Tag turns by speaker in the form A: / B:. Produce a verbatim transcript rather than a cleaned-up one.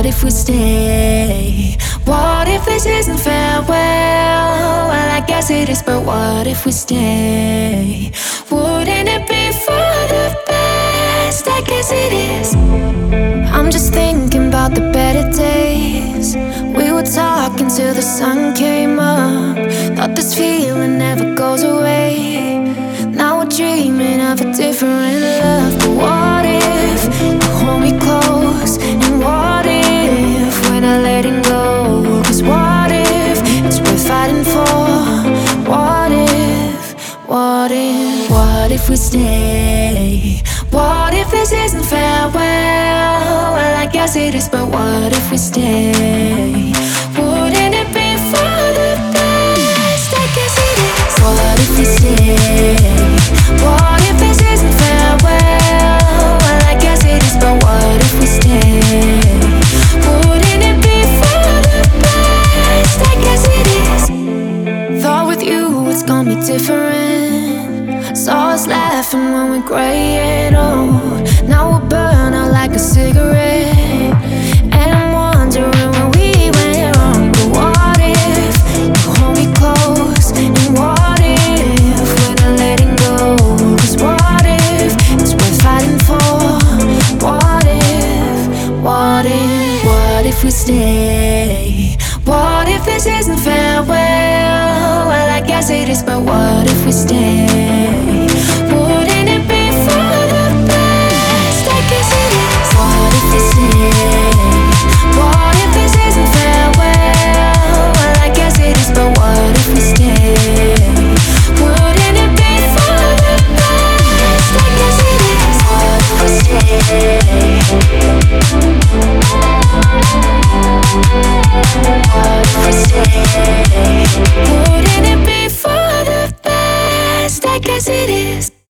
A: what if we stay? What if this isn't farewell? Well, I guess it is, but what if we stay? Wouldn't it be for the best? I guess it is. I'm just thinking about the better days. We were talking till the sun came up. Thought this feeling never goes away. Now we're dreaming of a different love. But what if you hold me close? And what if we're not letting go? Cause what if it's worth fighting for? What if, what if, what if we stay? What if this isn't farewell? Well, I guess it is, but what if we stay? Wouldn't it be for the best? I guess it is. What if we stay? What if this isn't farewell? Well, I guess it is, but what if we stay? Wouldn't it be for the best? I guess it is. Thought with you it's gonna be different. Saw us laughing when we're gray and old. Now we'll burn out like a cigarette. And I'm wondering when we went wrong. But what if you hold me close? And what if we're not letting go? Cause what if it's worth fighting for? What if, what if, what if we stay? What if this isn't farewell? Well, I guess it is, but what if we stay? Wouldn't it be for the best? I guess it is. What if we stay? What if this isn't farewell? Well, I guess it is, but what if we stay? Wouldn't it be for the best? I guess it is. What if we stay? What if we stay? Wouldn't it be for the best? I guess it is.